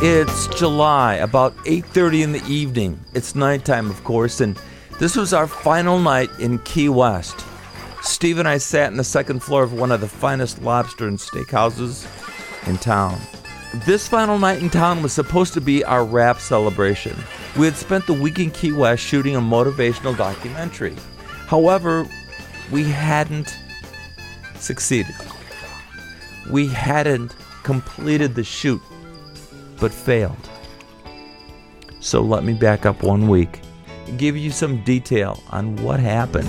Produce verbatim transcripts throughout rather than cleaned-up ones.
It's July, about eight thirty in the evening. It's nighttime, of course, and this was our final night in Key West. Steve and I sat in the second floor of one of the finest lobster and steak houses in town. This final night in town was supposed to be our wrap celebration. We had spent the week in Key West shooting a motivational documentary. However, we hadn't succeeded. We hadn't completed the shoot, but failed. So let me back up one week and give you some detail on what happened.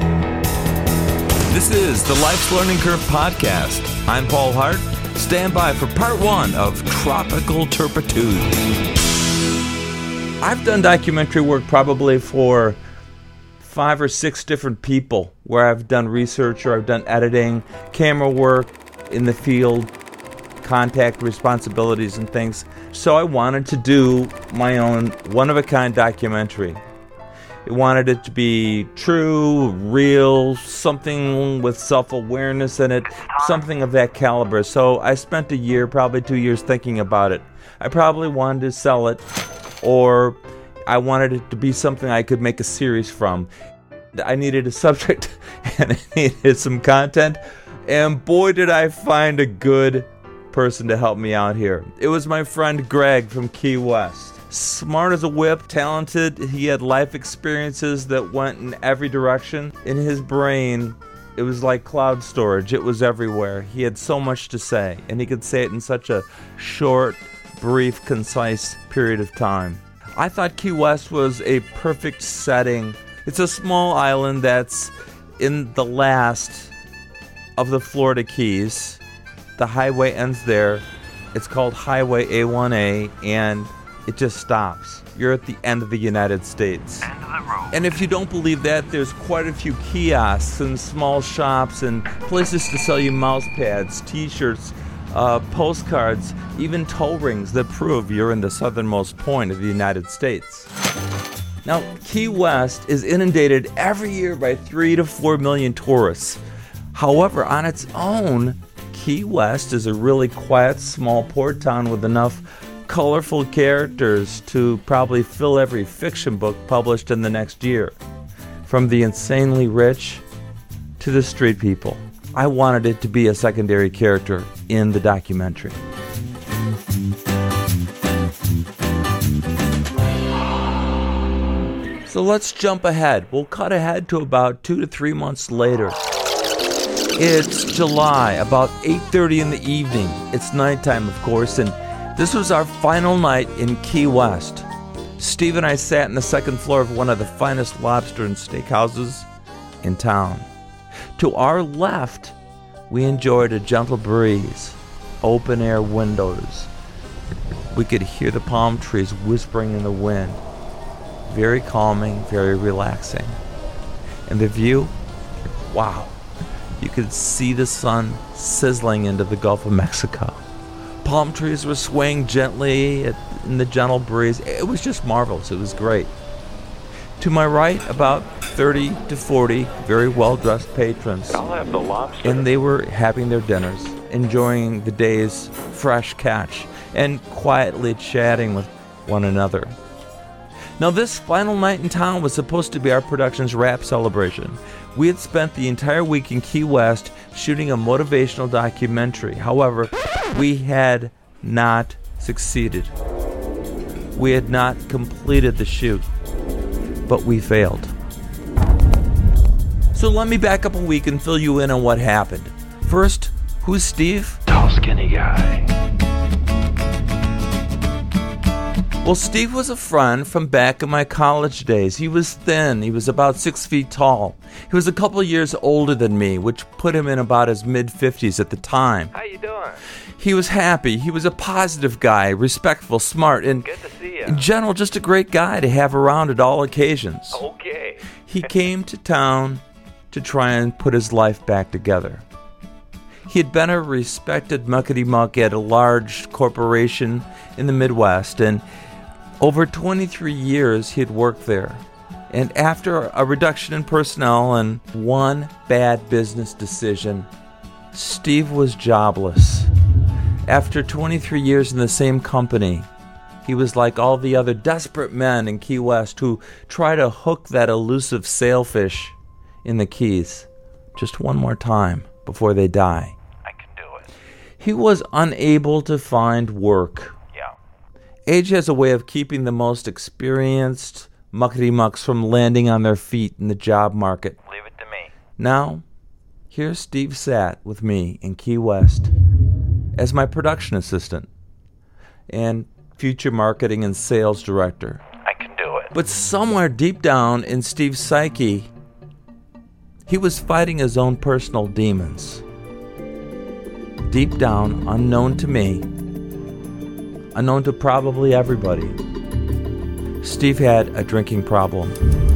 This is the Life's Learning Curve podcast. I'm Paul Hart. Stand by for part one of Tropical Turpitude. I've done documentary work probably for five or six different people, where I've done research or I've done editing, camera work in the field, contact responsibilities and things. So I wanted to do my own one-of-a-kind documentary. I wanted it to be true, real, something with self-awareness in it, something of that caliber. So I spent a year, probably two years thinking about it. I probably wanted to sell it, or I wanted it to be something I could make a series from. I needed a subject and I needed some content, and boy did I find a good person to help me out here. It was my friend Greg from Key West. Smart as a whip, talented. He had life experiences that went in every direction. In his brain, it was like cloud storage. It was everywhere. He had so much to say, and he could say it in such a short, brief, concise period of time. I thought Key West was a perfect setting. It's a small island that's in the last of the Florida Keys. The highway ends there. It's called Highway A one A, and it just stops. You're at the end of the United States. End of the road. And if you don't believe that, there's quite a few kiosks and small shops and places to sell you mouse pads, t-shirts, uh, postcards, even toll rings that prove you're in the southernmost point of the United States. Now, Key West is inundated every year by three to four million tourists. However, on its own, Key West is a really quiet, small port town with enough colorful characters to probably fill every fiction book published in the next year. From the insanely rich to the street people. I wanted it to be a secondary character in the documentary. So let's jump ahead. We'll cut ahead to about two to three months later. It's July, about eight thirty in the evening. It's nighttime, of course, and this was our final night in Key West. Steve and I sat in the second floor of one of the finest lobster and steak houses in town. To our left, we enjoyed a gentle breeze, open-air windows. We could hear the palm trees whispering in the wind. Very calming, very relaxing. And the view, wow. You could see the sun sizzling into the Gulf of Mexico. Palm trees were swaying gently in the gentle breeze. It was just marvelous. It was great. To my right, about thirty to forty very well-dressed patrons. I'll have the lobster. And they were having their dinners, enjoying the day's fresh catch, and quietly chatting with one another. Now, this final night in town was supposed to be our production's wrap celebration. We had spent the entire week in Key West shooting a motivational documentary. However, we had not succeeded. We had not completed the shoot, but we failed. So let me back up a week and fill you in on what happened. First, who's Steve? Tall, skinny guy. Well, Steve was a friend from back in my college days. He was thin. He was about six feet tall. He was a couple of years older than me, which put him in about his mid-fifties at the time. How you doing? He was happy. He was a positive guy, respectful, smart, and Good to see you. in general, just a great guy to have around at all occasions. Okay. He came to town to try and put his life back together. He had been a respected muckety-muck at a large corporation in the Midwest, and over twenty-three years he had worked there. And after a reduction in personnel and one bad business decision, Steve was jobless. After twenty-three years in the same company, He was like all the other desperate men in Key West who try to hook that elusive sailfish in the Keys just one more time before they die. I can do it. He was unable to find work. Yeah. Age has a way of keeping the most experienced muckety-mucks from landing on their feet in the job market. Leave it to me. Now, here Steve sat with me in Key West as my production assistant and future marketing and sales director. I can do it. But somewhere deep down in Steve's psyche, he was fighting his own personal demons. Deep down, unknown to me, unknown to probably everybody, Steve had a drinking problem.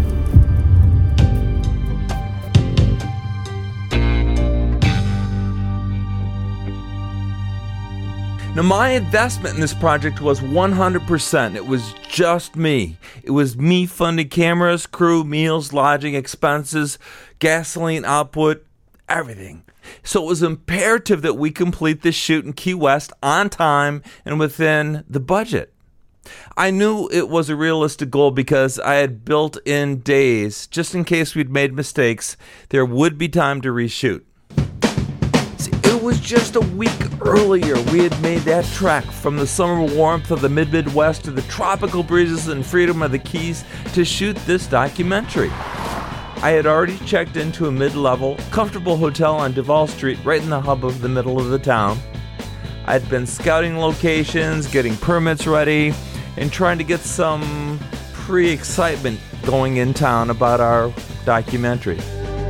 Now, my investment in this project was one hundred percent. It was just me. It was me funding cameras, crew, meals, lodging, expenses, gasoline output, everything. So it was imperative that we complete this shoot in Key West on time and within the budget. I knew it was a realistic goal because I had built in days, just in case we'd made mistakes, there would be time to reshoot. See, it was just a week earlier we had made that trek from the summer warmth of the mid-Midwest to the tropical breezes and freedom of the Keys to shoot this documentary. I had already checked into a mid-level, comfortable hotel on Duval Street right in the hub of the middle of the town. I'd been scouting locations, getting permits ready, and trying to get some pre-excitement going in town about our documentary.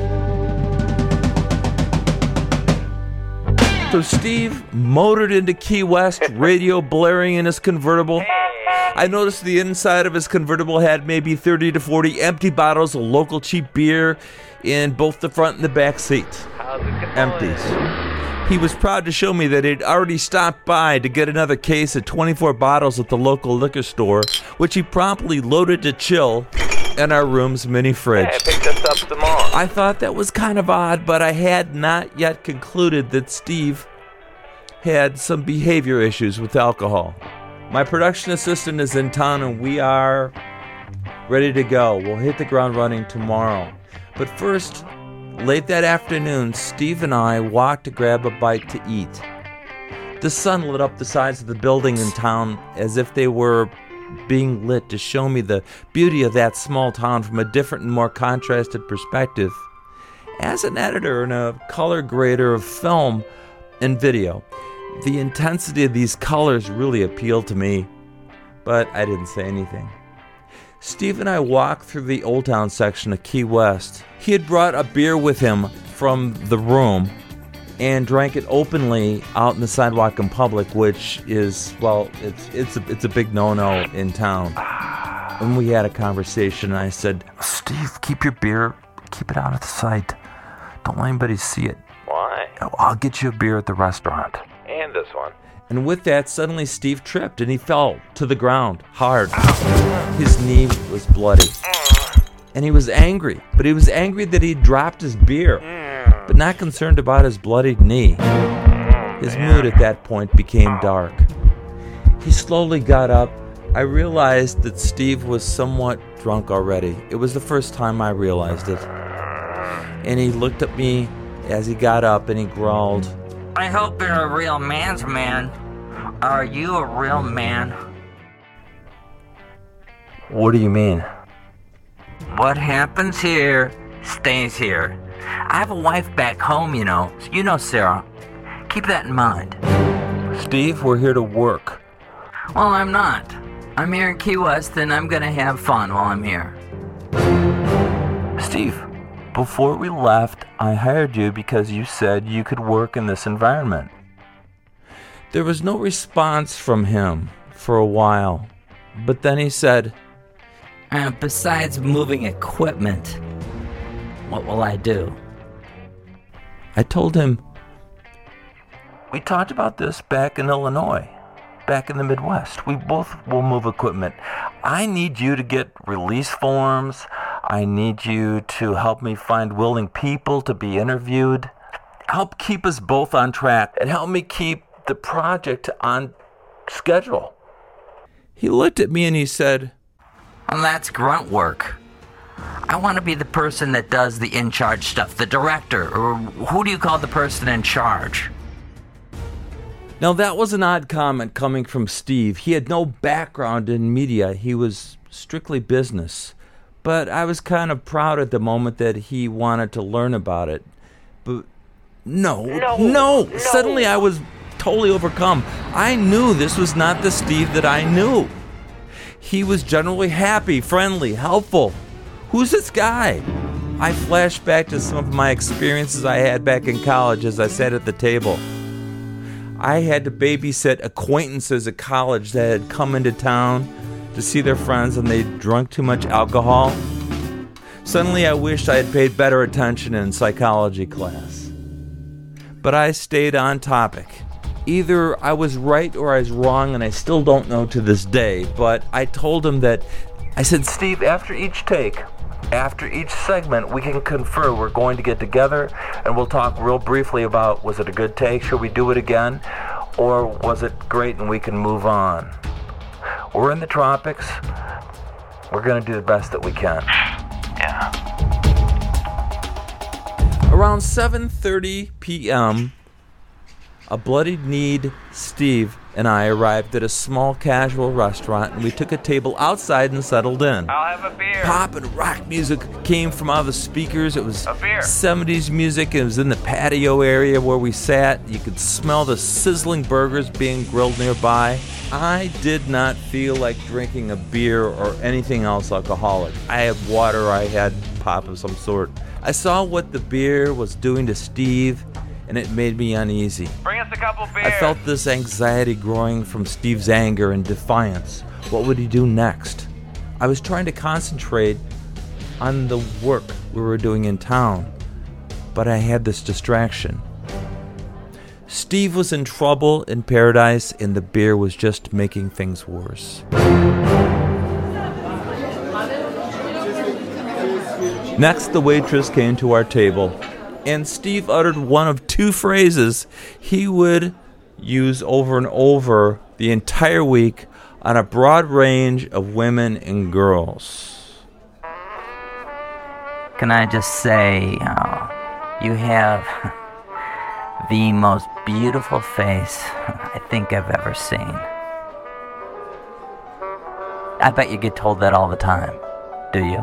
So Steve motored into Key West, radio blaring in his convertible. I noticed the inside of his convertible had maybe thirty to forty empty bottles of local cheap beer in both the front and the back seat. How's it going? Empties. He was proud to show me that he'd already stopped by to get another case of twenty-four bottles at the local liquor store, which he promptly loaded to chill in our room's mini fridge. Hey, I picked this up tomorrow. I thought that was kind of odd, but I had not yet concluded that Steve had some behavior issues with alcohol. My production assistant is in town and we are ready to go. We'll hit the ground running tomorrow. But first, late that afternoon, Steve and I walked to grab a bite to eat. The sun lit up the sides of the building in town as if they were being lit to show me the beauty of that small town from a different and more contrasted perspective. As an editor and a color grader of film and video, the intensity of these colors really appealed to me, but I didn't say anything. Steve and I walked through the Old Town section of Key West. He had brought a beer with him from the room and drank it openly out in the sidewalk in public, which is, well, it's it's a, it's a big no-no in town. And we had a conversation, and I said, Steve, keep your beer, keep it out of sight. Don't let anybody see it. Why? I'll get you a beer at the restaurant. And this one. And with that, suddenly Steve tripped, and he fell to the ground hard. His knee was bloody. And he was angry, but he was angry that he dropped his beer, but not concerned about his bloodied knee. His mood at that point became dark. He slowly got up. I realized that Steve was somewhat drunk already. It was the first time I realized it. And he looked at me as he got up and he growled, I hope you're a real man's man. Are you a real man? What do you mean? What happens here stays here. I have a wife back home, you know. You know Sarah. Keep that in mind. Steve, we're here to work. Well, I'm not. I'm here in Key West and I'm gonna have fun while I'm here. Steve, before we left, I hired you because you said you could work in this environment. There was no response from him for a while, but then he said, Uh, besides moving equipment, what will I do? I told him, we talked about this back in Illinois, back in the Midwest. We both will move equipment. I need you to get release forms. I need you to help me find willing people to be interviewed. Help keep us both on track and help me keep the project on schedule. He looked at me and he said, Well, that's grunt work. I want to be the person that does the in-charge stuff, the director, or who do you call the person in charge? Now that was an odd comment coming from Steve. He had no background in media. He was strictly business. But I was kind of proud at the moment that he wanted to learn about it. But no, no, no. no. Suddenly I was totally overcome. I knew this was not the Steve that I knew. He was generally happy, friendly, helpful. Who's this guy? I flashed back to some of my experiences I had back in college as I sat at the table. I had to babysit acquaintances at college that had come into town to see their friends and they drunk too much alcohol. Suddenly I wished I had paid better attention in psychology class. But I stayed on topic. Either I was right or I was wrong, and I still don't know to this day, but I told him that, I said, Steve, after each take, after each segment, we can confer. We're going to get together and we'll talk real briefly about, was it a good take? Should we do it again? Or was it great and we can move on? We're in the tropics. We're going to do the best that we can. Yeah. Around seven thirty p.m., a bloodied-kneed Steve and I arrived at a small casual restaurant, and we took a table outside and settled in. I'll have a beer. Pop and rock music came from out of the speakers. It was A beer. seventies music. It was in the patio area where we sat. You could smell the sizzling burgers being grilled nearby. I did not feel like drinking a beer or anything else alcoholic. I had water. I had pop of some sort. I saw what the beer was doing to Steve, and it made me uneasy. Bring us a couple beers. I felt this anxiety growing from Steve's anger and defiance. What would he do next? I was trying to concentrate on the work we were doing in town, but I had this distraction. Steve was in trouble in paradise, and the beer was just making things worse. Next, the waitress came to our table, and Steve uttered one of two phrases he would use over and over the entire week on a broad range of women and girls. Can I just say, uh, you have the most beautiful face I think I've ever seen. I bet you get told that all the time, do you?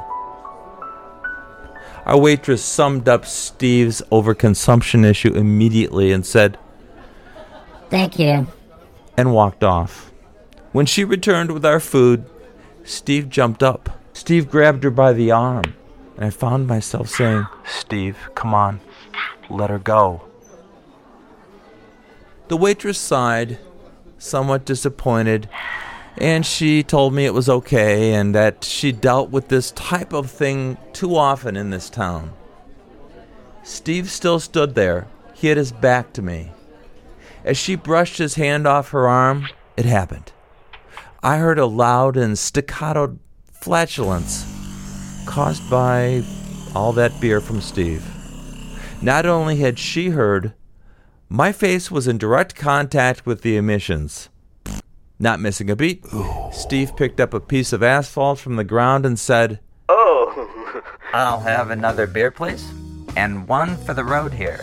Our waitress summed up Steve's overconsumption issue immediately and said, "Thank you," and walked off. When she returned with our food, Steve jumped up. Steve grabbed her by the arm, and I found myself saying, "Steve, come on, let her go." The waitress sighed, somewhat disappointed, and she told me it was okay and that she dealt with this type of thing too often in this town. Steve still stood there. He had his back to me. As she brushed his hand off her arm, it happened. I heard a loud and staccato flatulence caused by all that beer from Steve. Not only had she heard, my face was in direct contact with the emissions. Not missing a beat, Steve picked up a piece of asphalt from the ground and said, Oh. I'll have another beer, please. And one for the road here.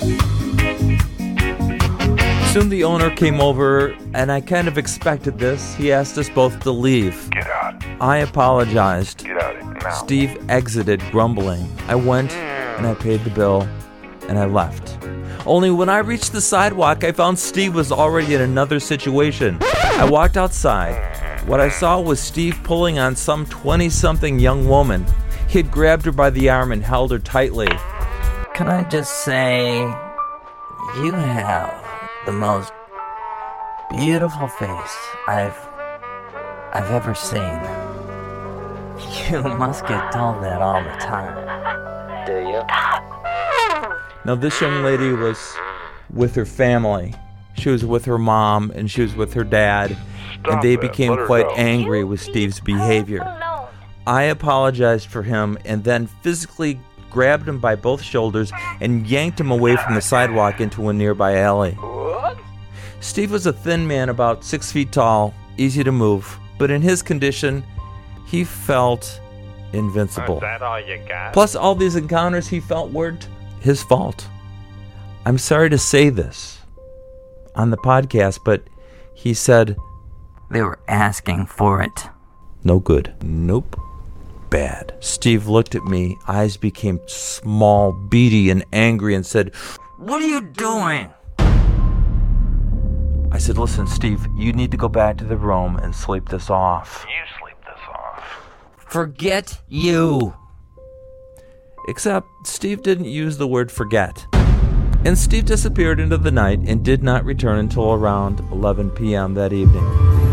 Soon the owner came over, and I kind of expected this. He asked us both to leave. Get out. I apologized. Get out now. Steve exited, grumbling. I went, and I paid the bill, and I left. Only when I reached the sidewalk, I found Steve was already in another situation. I walked outside. What I saw was Steve pulling on some twenty-something young woman. He had grabbed her by the arm and held her tightly. Can I just say, you have the most beautiful face I've I've ever seen. You must get told that all the time, do you? Now, this young lady was with her family. She was with her mom, and she was with her dad, Stop and they that. became Let her quite go. angry with Steve's behavior. I apologized for him and then physically grabbed him by both shoulders and yanked him away from the sidewalk into a nearby alley. What? Steve was a thin man, about six feet tall, easy to move. but in his condition, he felt invincible. Is that all you got? Plus, all these encounters he felt weren't his fault. I'm sorry to say this on the podcast, but he said, They were asking for it. no good. Nope. Bad. Steve looked at me, eyes became small, beady, and angry, and said, What are you doing? I said, listen, Steve, you need to go back to the room and sleep this off. You sleep this off. Forget you. Except Steve didn't use the word forget. And Steve disappeared into the night and did not return until around eleven p.m. that evening.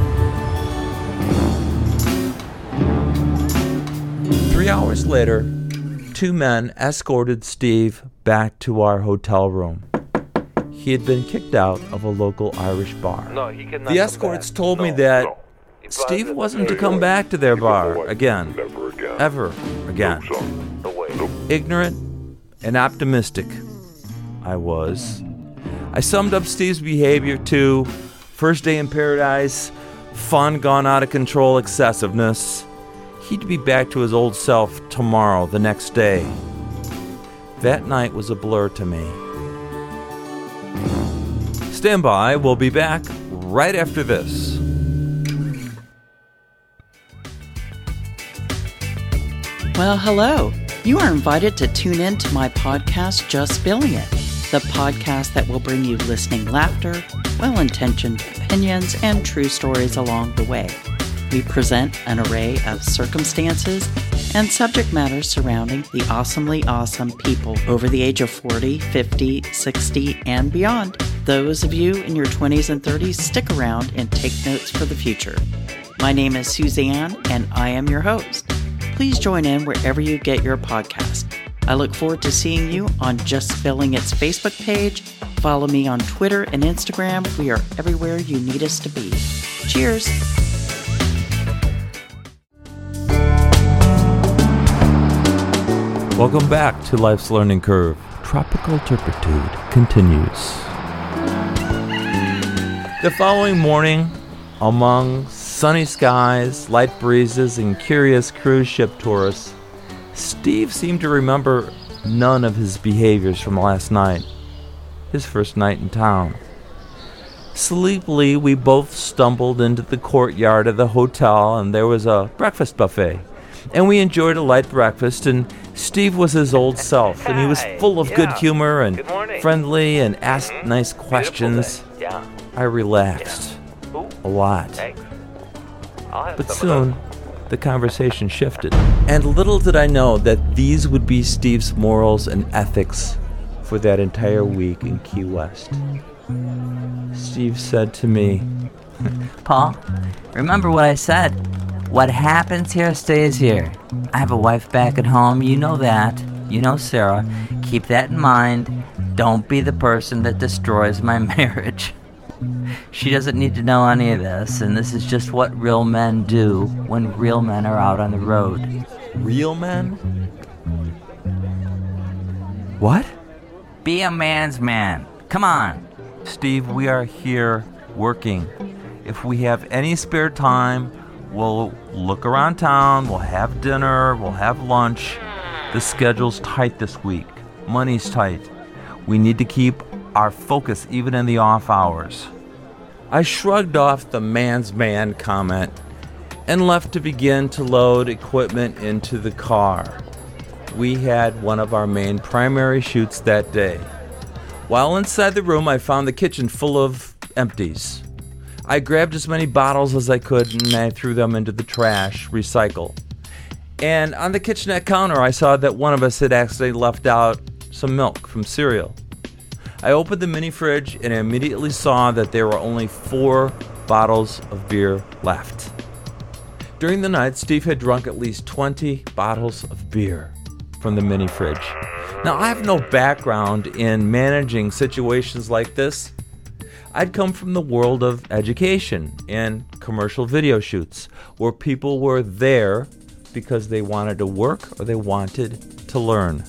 Three hours later, two men escorted Steve back to our hotel room. He had been kicked out of a local Irish bar. No, he cannot. The escorts told me that Steve wasn't to come back to their bar again, ever again. No way. Ignorant and optimistic I was. I summed up Steve's behavior to first day in paradise, fun gone out of control, excessiveness. He'd be back to his old self tomorrow, the next day. That night was a blur to me. Stand by, we'll be back right after this. Well, hello. You are invited to tune in to my podcast, Just Spilling It, the podcast that will bring you listening laughter, well-intentioned opinions, and true stories along the way. We present an array of circumstances and subject matter surrounding the awesomely awesome people over the age of forty, fifty, sixty, and beyond. Those of you in your twenties and thirties, stick around and take notes for the future. My name is Suzanne, and I am your host. Please join in wherever you get your podcast. I look forward to seeing you on Just Spilling It's Facebook page. Follow me on Twitter and Instagram. We are everywhere you need us to be. Cheers! Welcome back to Life's Learning Curve. Tropical Turpitude continues. The following morning, among sunny skies, light breezes, and curious cruise ship tourists, Steve seemed to remember none of his behaviors from last night, his first night in town. Sleepily, we both stumbled into the courtyard of the hotel, and there was a breakfast buffet. And we enjoyed a light breakfast, and Steve was his old self, and he was full of good Yeah. humor and Good morning. friendly and asked Mhm. nice Beautiful questions. day. Yeah. I relaxed Ooh, a lot. thanks. I'll have But some soon, of the conversation shifted. And little did I know that these would be Steve's morals and ethics for that entire week in Key West. Steve said to me, Paul, remember what I said. What happens here stays here. I have a wife back at home. You know that. You know Sarah. Keep that in mind. Don't be the person that destroys my marriage. She doesn't need to know any of this, and this is just what real men do when real men are out on the road. real men? What? Be a man's man. Come on. Steve, we are here working. If we have any spare time, we'll look around town, we'll have dinner, we'll have lunch. The schedule's tight this week. Money's tight. We need to keep our focus even in the off hours. I shrugged off the man's man comment and left to begin to load equipment into the car. We had one of our main primary shoots that day. While inside the room, I found the kitchen full of empties. I grabbed as many bottles as I could and I threw them into the trash, recycle. And on the kitchenette counter, I saw that one of us had accidentally left out some milk from cereal. I opened the mini fridge and I immediately saw that there were only four bottles of beer left. During the night, Steve had drunk at least twenty bottles of beer from the mini fridge. Now, I have no background in managing situations like this. I'd come from the world of education and commercial video shoots, where people were there because they wanted to work or they wanted to learn.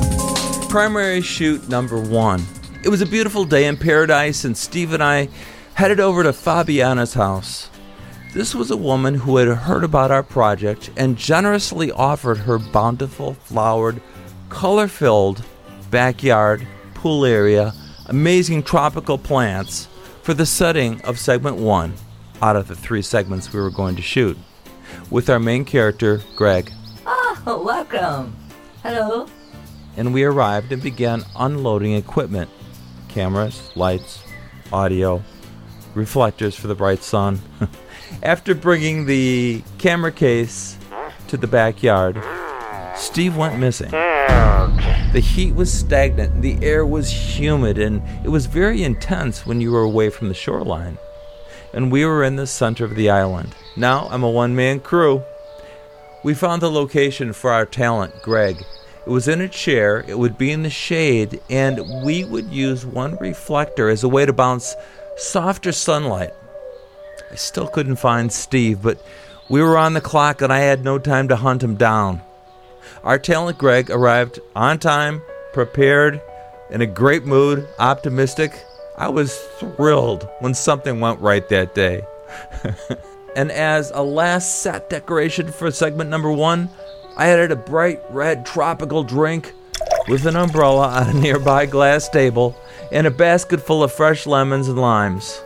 Primary shoot number one. It was a beautiful day in paradise, and Steve and I headed over to Fabiana's house. This was a woman who had heard about our project and generously offered her bountiful, flowered, color-filled backyard, pool area, amazing tropical plants for the setting of segment one out of the three segments we were going to shoot, with our main character, Greg. Oh, welcome. Hello. And we arrived and began unloading equipment, cameras, lights, audio, reflectors for the bright sun. After bringing the camera case to the backyard, Steve went missing. The heat was stagnant, the air was humid, and it was very intense when you were away from the shoreline. And we were in the center of the island. Now I'm a one-man crew. We found the location for our talent, Greg. It was in a chair, it would be in the shade, and we would use one reflector as a way to bounce softer sunlight. I still couldn't find Steve, but we were on the clock and I had no time to hunt him down. Our talent, Greg, arrived on time, prepared, in a great mood, optimistic. I was thrilled when something went right that day. And as a last set decoration for segment number one, I added a bright red tropical drink with an umbrella on a nearby glass table and a basket full of fresh lemons and limes.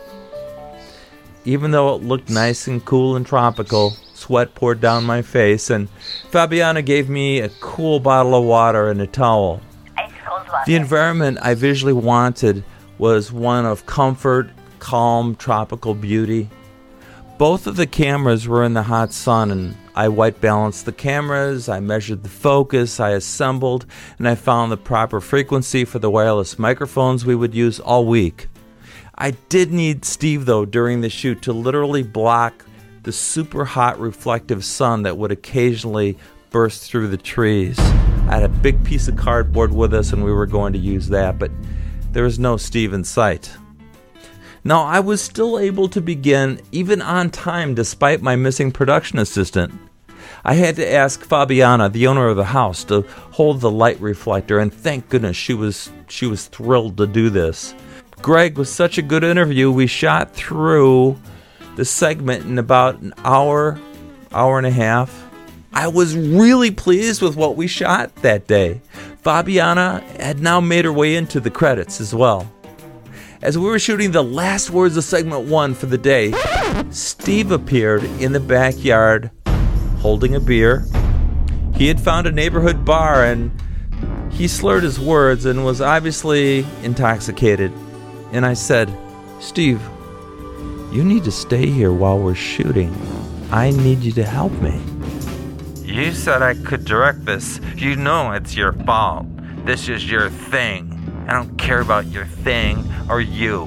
Even though it looked nice and cool and tropical, sweat poured down my face, and Fabiana gave me a cool bottle of water and a towel. The environment I visually wanted was one of comfort, calm, tropical beauty. Both of the cameras were in the hot sun, and I white balanced the cameras, I measured the focus, I assembled, and I found the proper frequency for the wireless microphones we would use all week. I did need Steve, though, during the shoot to literally block the super hot reflective sun that would occasionally burst through the trees. I had a big piece of cardboard with us and we were going to use that, but there was no Steve in sight. Now, I was still able to begin even on time despite my missing production assistant. I had to ask Fabiana, the owner of the house, to hold the light reflector, and thank goodness she was she was thrilled to do this. Greg was such a good interview, we shot through the segment in about an hour, hour and a half. I was really pleased with what we shot that day. Fabiana had now made her way into the credits as well. As we were shooting the last words of segment one for the day, Steve appeared in the backyard holding a beer. He had found a neighborhood bar and he slurred his words and was obviously intoxicated. And I said, "Steve, you need to stay here while we're shooting. I need you to help me." You said I could direct this. You know it's your fault. This is your thing. I don't care about your thing or you.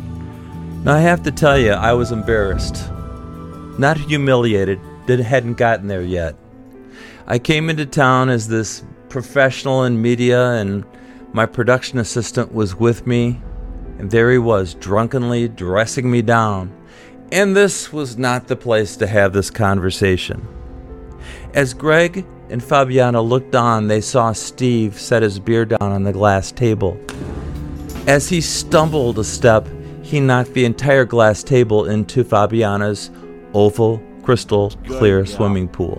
Now, I have to tell you, I was embarrassed. Not humiliated, that hadn't gotten there yet. I came into town as this professional in media, and my production assistant was with me, and there he was, drunkenly dressing me down. And this was not the place to have this conversation. As Greg and Fabiana looked on, they saw Steve set his beer down on the glass table. As he stumbled a step, he knocked the entire glass table into Fabiana's oval, crystal clear swimming pool.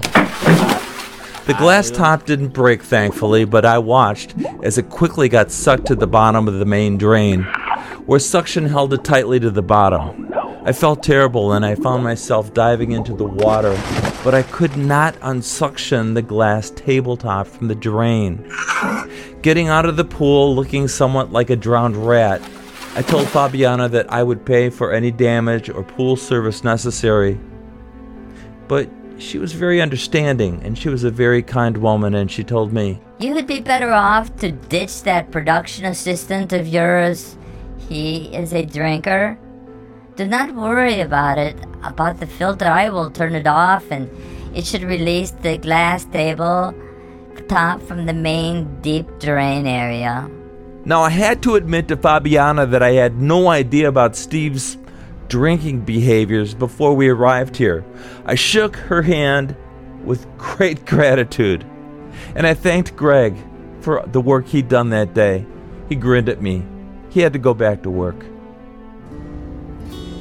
The glass top didn't break, thankfully, but I watched as it quickly got sucked to the bottom of the main drain, where suction held it tightly to the bottom. I felt terrible and I found myself diving into the water, but I could not unsuction the glass tabletop from the drain. Getting out of the pool looking somewhat like a drowned rat, I told Fabiana that I would pay for any damage or pool service necessary. But she was very understanding, and she was a very kind woman, and she told me, "You would be better off to ditch that production assistant of yours. He is a drinker. Do not worry about it. About the filter, I will turn it off, and it should release the glass table top from the main deep drain area." Now, I had to admit to Fabiana that I had no idea about Steve's drinking behaviors before we arrived here. I shook her hand with great gratitude, and I thanked Greg for the work he'd done that day. He grinned at me. He had to go back to work.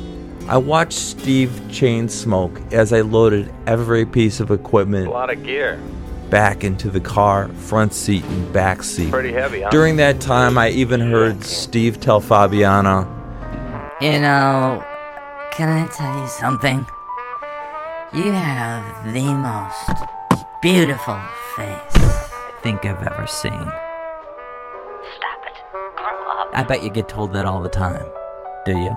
I watched Steve chain smoke as I loaded every piece of equipment A lot of gear. back into the car, front seat and back seat. Pretty heavy, huh? During that time, I even heard Steve tell Fabiana, You know, can I tell you something? You have the most beautiful face I think I've ever seen. Stop it. Grow up. I bet you get told that all the time. Do you?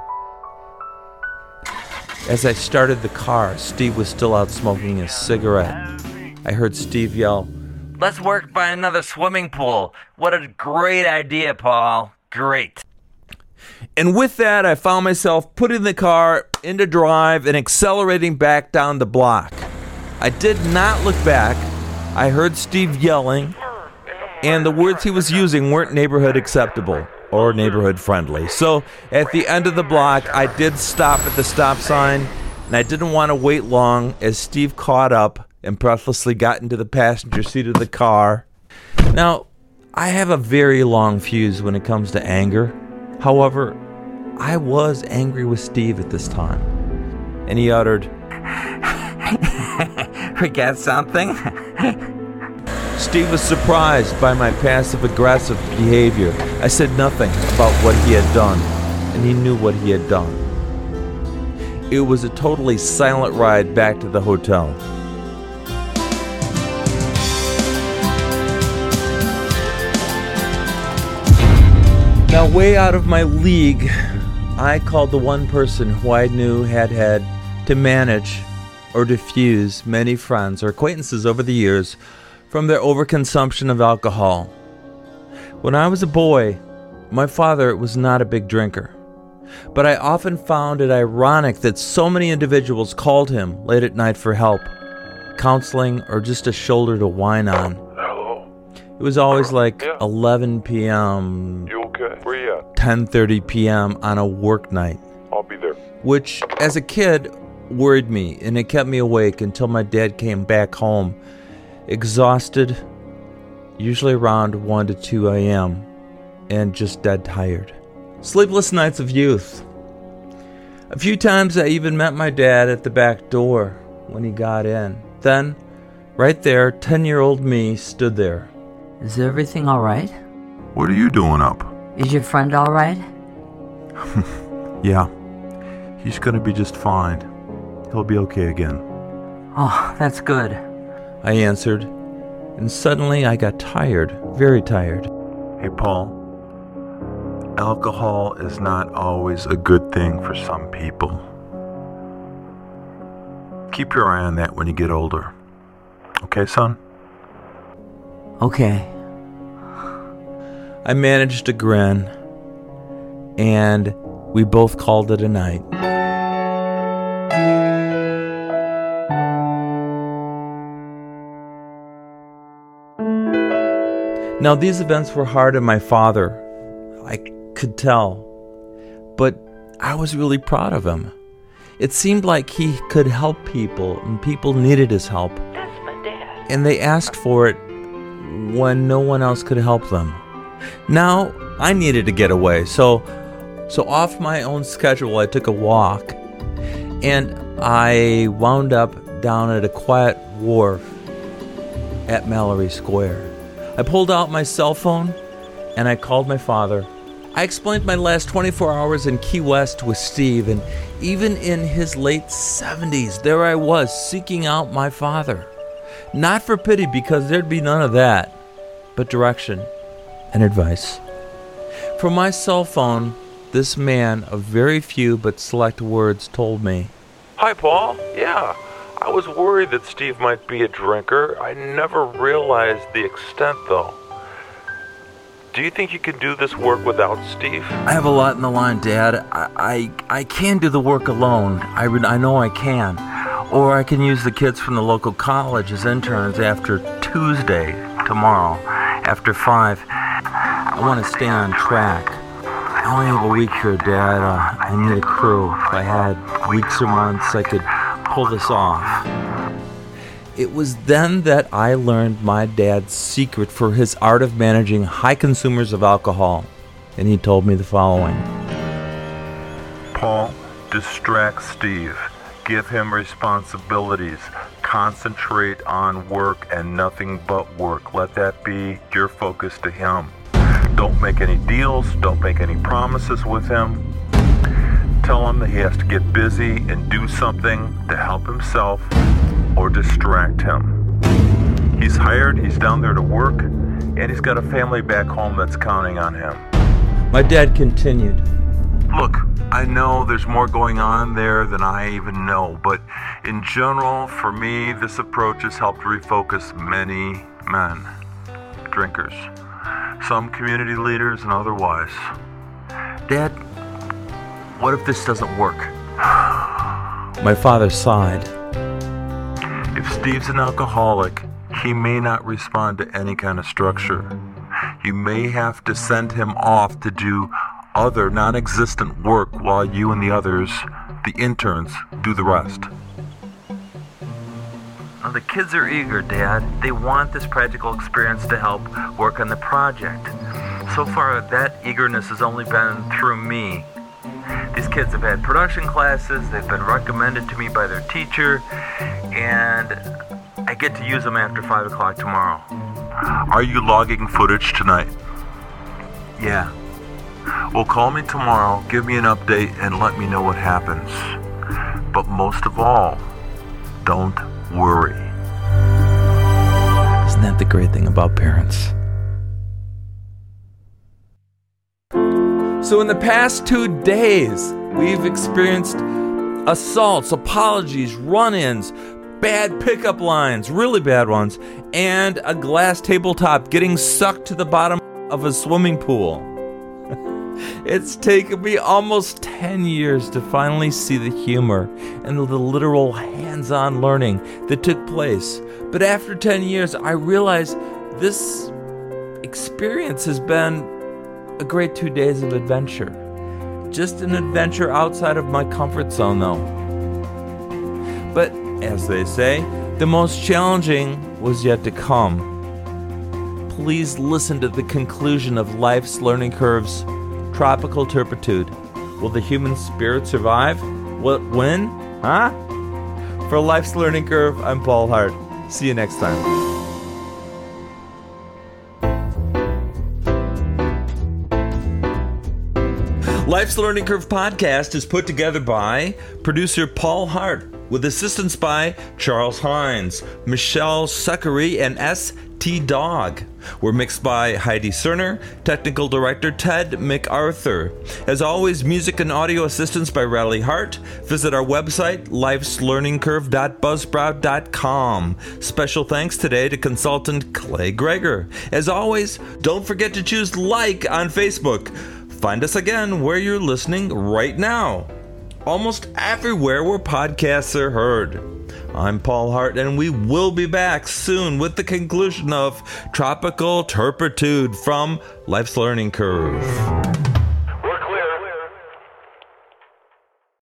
as I started the car, Steve was still out smoking a cigarette. I heard Steve yell, Let's work by another swimming pool. What a great idea, Paul. Great. and with that, I found myself putting the car into drive and accelerating back down the block. I did not look back. I heard Steve yelling, and the words he was using weren't neighborhood acceptable or neighborhood friendly. So at the end of the block, I did stop at the stop sign, and I didn't want to wait long as Steve caught up and breathlessly got into the passenger seat of the car. Now, I have a very long fuse when it comes to anger. However, I was angry with Steve at this time. And he uttered, Forget something? Steve was surprised by my passive-aggressive behavior. I said nothing about what he had done, and he knew what he had done. It was a totally silent ride back to the hotel. Now, way out of my league, I called the one person who I knew had had to manage or diffuse many friends or acquaintances over the years from their overconsumption of alcohol. When I was a boy, my father was not a big drinker, but I often found it ironic that so many individuals called him late at night for help, counseling, or just a shoulder to whine on. Hello. It was always like Yeah. eleven p.m., You okay? Where you at? ten thirty p.m. on a work night, I'll be there. which as a kid worried me, and it kept me awake until my dad came back home, exhausted, usually around one to two a.m., and just dead tired. Sleepless nights of youth. A few times I even met my dad at the back door when he got in. Then, right there, ten-year-old me stood there. Is everything alright? What are you doing up? Is your friend alright? Yeah. He's gonna be just fine. He'll be okay again. Oh, that's good. I answered, and suddenly I got tired, very tired. Hey, Paul. Alcohol is not always a good thing for some people. Keep your eye on that when you get older. Okay, son? Okay. I managed to grin, and we both called it a night. Now, these events were hard on my father. I could tell. But I was really proud of him. It seemed like he could help people, and people needed his help. That's my dad. And they asked for it when no one else could help them. Now, I needed to get away, so so off my own schedule, I took a walk, and I wound up down at a quiet wharf at Mallory Square. I pulled out my cell phone, and I called my father. I explained my last twenty-four hours in Key West with Steve, and even in his late seventies, there I was, seeking out my father. Not for pity, because there'd be none of that, but direction and advice. From my cell phone, this man of very few but select words told me, Hi, Paul. Yeah. I was worried that Steve might be a drinker. I never realized the extent, though. Do you think you can do this work without Steve? I have a lot in the line, Dad. I I, I can do the work alone. I, re- I know I can. Or I can use the kids from the local college as interns after Tuesday, tomorrow, after five. I want to stay on track. I only have a week here, Dad. Uh, I need a crew. If I had weeks or months, I could pull this off. It was then that I learned my dad's secret for his art of managing high consumers of alcohol. And he told me the following. Paul, Distract Steve. Give him responsibilities. Concentrate on work and nothing but work. Let that be your focus to him. Don't make any deals. Don't make any promises with him. Tell him that he has to get busy and do something to help himself or distract him. He's hired, he's down there to work, and he's got a family back home that's counting on him. My dad continued. Look, I know there's more going on there than I even know, but in general, for me, this approach has helped refocus many men, drinkers, some community leaders and otherwise. Dad, what if this doesn't work? My father sighed. If Steve's an alcoholic, he may not respond to any kind of structure. You may have to send him off to do other non-existent work while you and the others, the interns, do the rest. Well, the kids are eager, Dad. They want this practical experience to help work on the project. So far, that eagerness has only been through me. These kids have had production classes, they've been recommended to me by their teacher, and I get to use them after five o'clock tomorrow. Are you logging footage tonight? Yeah. Well, call me tomorrow, give me an update, and let me know what happens. But most of all, don't worry. Isn't that the great thing about parents? So in the past two days, we've experienced assaults, apologies, run-ins, bad pickup lines, really bad ones, and a glass tabletop getting sucked to the bottom of a swimming pool. It's taken me almost ten years to finally see the humor and the literal hands-on learning that took place. But after ten years, I realized this experience has been a great two days of adventure. Just an adventure outside of my comfort zone, though. But, as they say, the most challenging was yet to come. Please listen to the conclusion of Life's Learning Curve's Tropical Turpitude. Will the human spirit survive? Will it win? Huh? For Life's Learning Curve, I'm Paul Hart. See you next time. Life's Learning Curve podcast is put together by producer Paul Hart with assistance by Charles Hines, Michelle Suckery, and S T Dog. We're mixed by Heidi Cerner, technical director Ted MacArthur. As always, music and audio assistance by Riley Hart. Visit our website, lifes learning curve dot buzzsprout dot com. Special thanks today to consultant Clay Greger. As always, don't forget to choose like on Facebook. Find us again where you're listening right now. Almost everywhere where podcasts are heard. I'm Paul Hart, and we will be back soon with the conclusion of Tropical Turpitude from Life's Learning Curve.